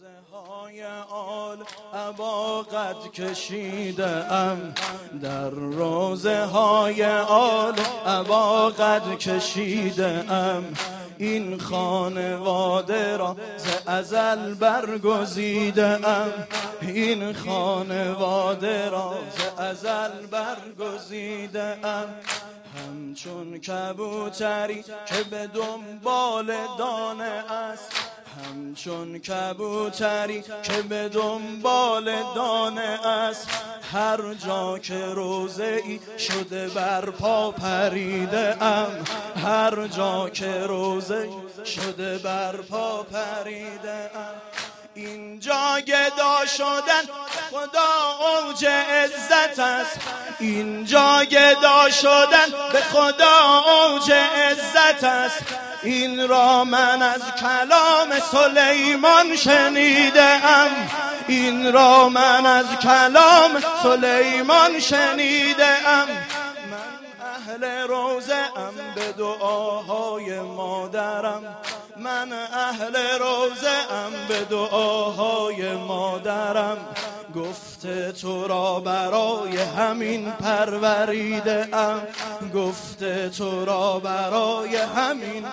روزهای آل ابا قد کشیده ام، در روزهای آل ابا قد کشیده ام. این خانواده را ز ازل برگزیده ام، این خانواده را ز ازل برگزیده ام. همچون کبوتری که به دنبال دانه است، همچون کبوتری که به دنبال دانه است. هر جا که روزه ای شده بر پا پریده ام، هر جا که روزه شده بر پا پریده ام. اینجا گدا شدن خدا اوج عزت است، اینجا گدا شدن به خدا اوج عزت است. این را من از کلام سلیمان شنیده ام، این را من از کلام سلیمان شنیده ام. من اهل روزه ام به دعاهای مادرم، من اهل روزه ام به دعاهای مادرم. گفته تو را برای همین پروریده ام، گفته تو را برای همین.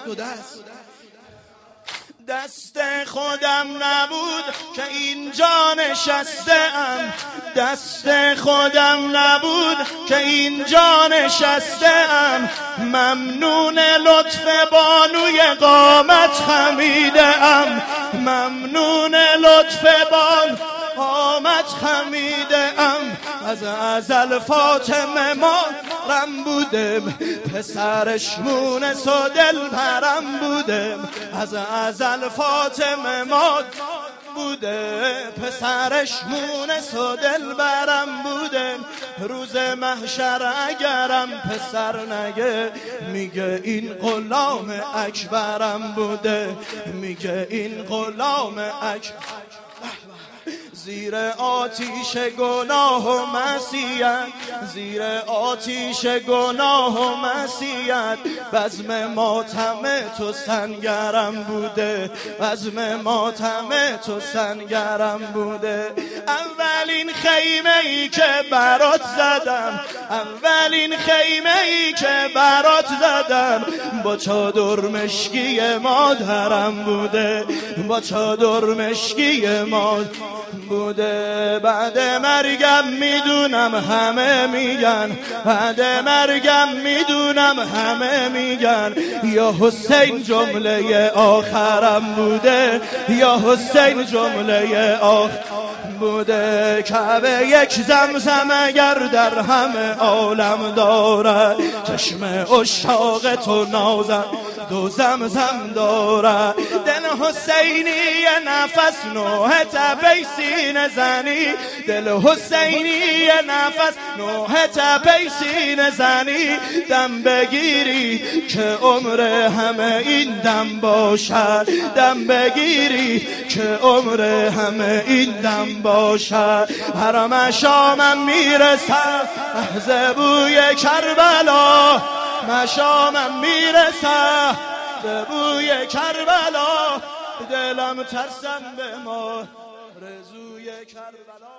دست خودم نبود که اینجا نشسته ام، دست خودم نبود که اینجا نشسته ام. ممنون لطف بانوی قامت خمیده ام، ممنون لطف بانوی قامت خمیده ام. از ازل فاطمه مارم بودم، پسرش مونس و دل پرم بودم. از ازل فاطمه مار بوده، پسرش مونس و دل برم بودم. روز محشر اگرم پسر نگه، میگه این غلام اکبرم بوده، میگه این غلام اکبرم. زیر آتیش گناه و معصیت، زیر آتیش گناه و معصیت. بزم ماتم تو سنگرم بوده، بزم ماتم تو سنگرم بوده. اولین خیمه ای که برات زدم، اولین خیمه ای که برات زدم، با چادر مشکی مادرم بوده، با چادر مشکی مادرم بوده. بعد مرگم میدونم همه میگن، بعد مرگم میدونم همه میگن، یا حسین جمله آخرم بوده، یا حسین جمله آخر بوده. کعبه یک زمزم اگر در همه عالم داره، چشم عشاق تو نازم دو زمزم داره. دل حسینی نفس نوح تپی سینه زنی، دل حسینی نفس نوح تپی سینه زنی. دم بگیری که عمر همه این دم باشد، دم بگیری که عمر همه این دم باشد. هر مشامم میرسم ز بوی کربلا، مشامم میرسم ز بوی کربلا. دلم ترسم به ما رزوی کربلا.